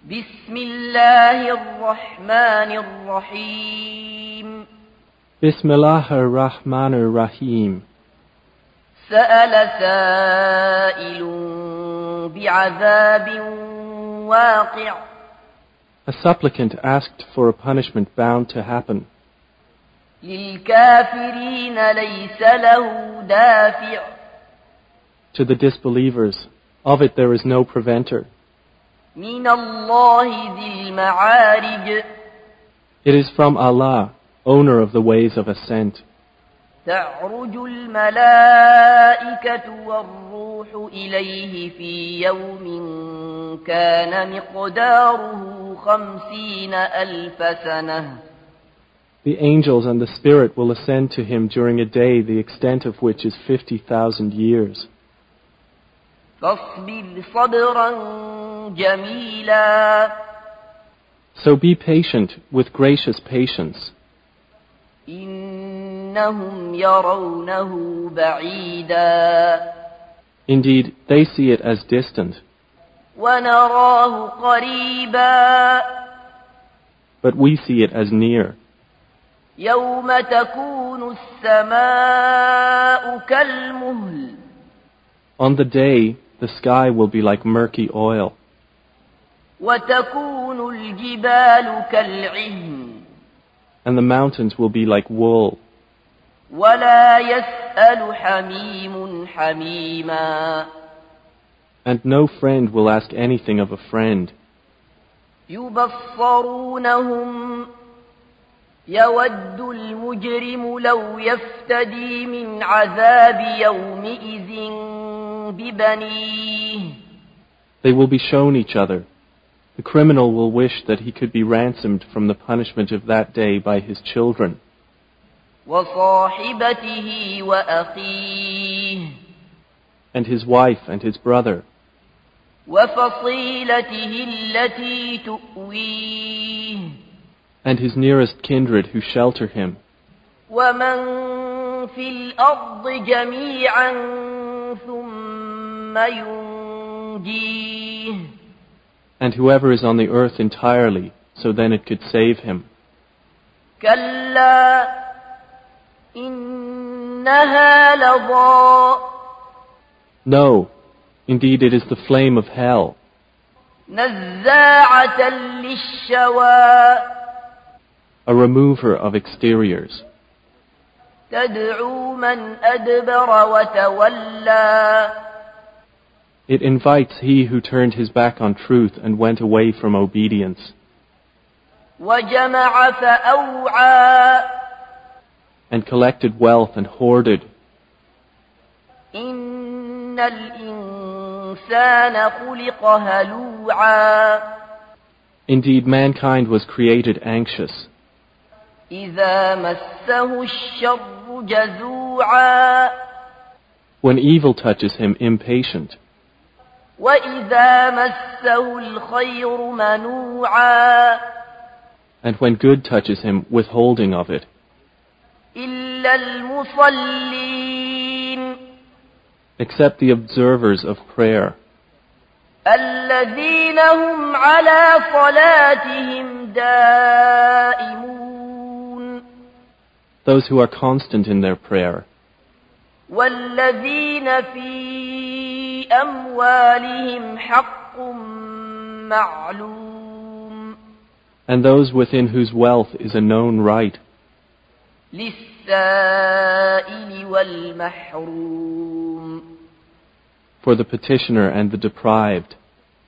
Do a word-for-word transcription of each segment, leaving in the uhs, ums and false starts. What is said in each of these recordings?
بسم الله الرحمن الرحيم بسم الله الرحمن الرحيم سأل سائل بعذاب واقع A supplicant asked for a punishment bound to happen. للكافرين ليس له دافع To the disbelievers, of it there is no preventer. من الله ذي المعارج It is from Allah, owner of the ways of ascent. تعرج الملائكة والروح إليه في يوم كان مقداره خمسين ألف سنة. The angels and the Spirit will ascend to him during a day the extent of which is fifty thousand years. فاصبر صبرا جميلا So be patient with gracious patience. إنهم يرونه بعيدا Indeed, they see it as distant, ونراه قريبا but we see it as near. يوم تكون السماء كالمهل On the day, the sky will be like murky oil, وتكون الجبال كالعهن and the mountains will be like wool, ولا يسأل حميم حميما and no friend will ask anything of a friend. يبصرونهم يود المجرم لو يفتدي من عذاب يومئذ ببنيه They will be shown each other. The criminal will wish that he could be ransomed from the punishment of that day by his children, وصاحبته وأخيه and his wife and his brother, وفصيلته التي تؤويه and his nearest kindred who shelter him, ومن في الأرض جميعا ثم ينجيه and whoever is on the earth entirely, so then it could save him. كلا إنها لظى No, indeed it is the flame of hell, نزاعة للشوى a remover of exteriors. تدعو من أدبر وتولى It invites he who turned his back on truth and went away from obedience, وجمع فأوعى and collected wealth and hoarded. إن الإنسان خلق هلوعا Indeed, mankind was created anxious. إذا مسه الشر جزوعا When evil touches him, impatient. وإذا مسه الخير منوعا And when good touches him, withholding of it. إلا المصلين Except the observers of prayer, الذين هم على صلاتهم دائمون those who are constant in their prayer, والذين في أموالهم حق معلوم and those within whose wealth is a known right, للسائل والمحروم for the petitioner and the deprived,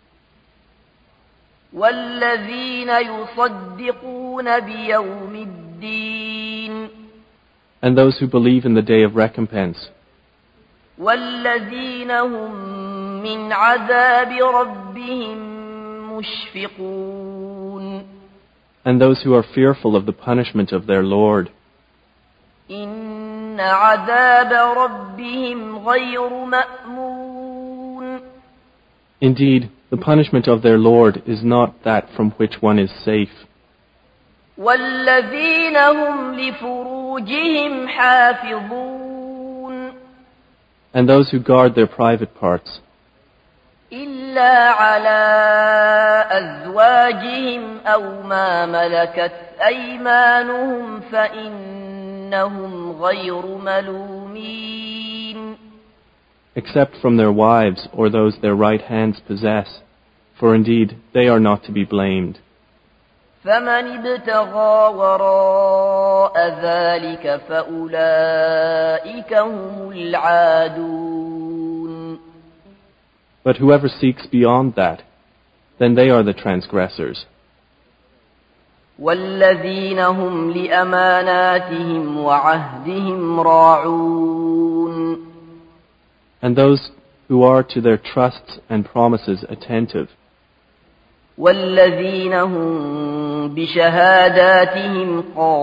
والذين يصدقون بيوم الدين and those who believe in the day of recompense, والذين هم من عذاب ربهم مشفقون and those who are fearful of the punishment of their Lord. إن عذاب ربهم غير مأمون Indeed, the punishment of their Lord is not that from which one is safe. والذين هم لفروجهم حافظون And those who guard their private parts, إلا على أزواجهم أو ما ملكت أيمانهم فإنهم غير ملومين. Except from their wives or those their right hands possess, for indeed they are not to be blamed. فمن ابتغى وراء ذلك فأولئك هم العادون. But whoever seeks beyond that, then they are the transgressors. والذين هم لأماناتهم وعهدهم راعون. And those who are to their trusts and promises attentive. والذين هم بشهاداتهم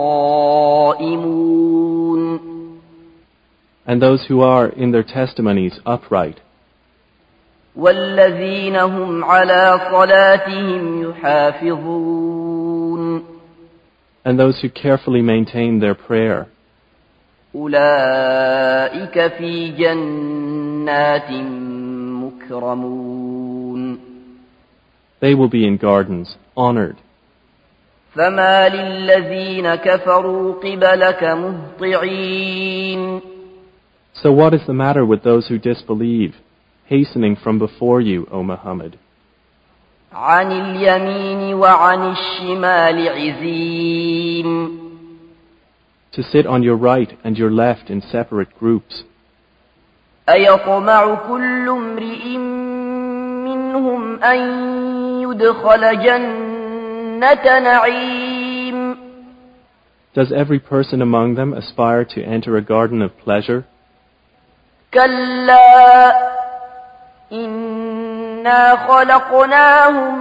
قائمون. And those who are in their testimonies upright. والذين هم على صلاتهم يحافظون. And those who carefully maintain their prayer. أولئك في جنات مكرمون. They will be in gardens, honored. فما للذين كفروا قبلك مهطعين. So what is the matter with those who disbelieve, hastening from before you, O Muhammad? عن اليمين وعن الشمال عزين. To sit on your right and your left in separate groups. أيطمع كل امرئ منهم أن يدخل جنة نعيم. Does every person among them aspire to enter a garden of pleasure? كلا إنا خلقناهم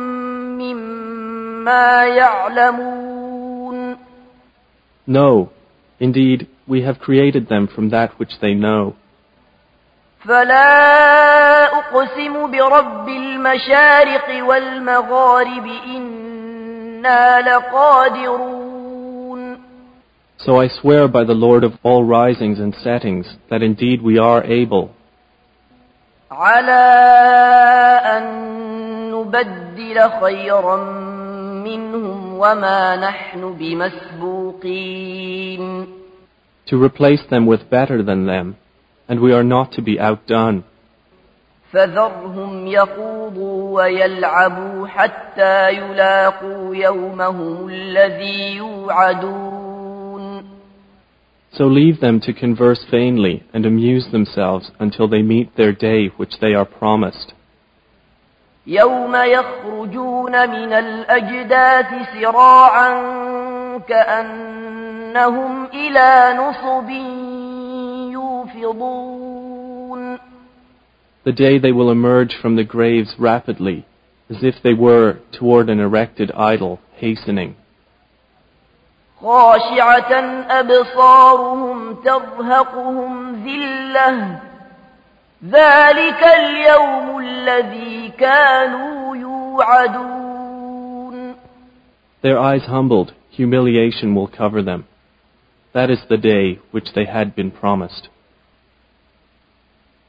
مما يعلمون. No, indeed, we have created them from that which they know. فلا أقسم برب المشارق والمغارب إنا لقادرون. So I swear by the Lord of all risings and settings that indeed we are able على أن نبدل خيرا منهم وما نحن بمسبوقين. to replace them with better than them, and we are not to be outdone. فذرهم يخوضوا ويلعبوا حتى يلاقوا يومهم الذي يوعدون. So leave them to converse vainly and amuse themselves until they meet their day which they are promised. يوم يخرجون من الأجداث سراعا كأنهم إلى نصب يوفضون. The day they will emerge from the graves rapidly, as if they were toward an erected idol hastening. خاشعة أبصارهم ترهقهم ذلة ذلك اليوم الذي كانوا يوعدون. Their eyes humbled, humiliation will cover them. That is the day which they had been promised.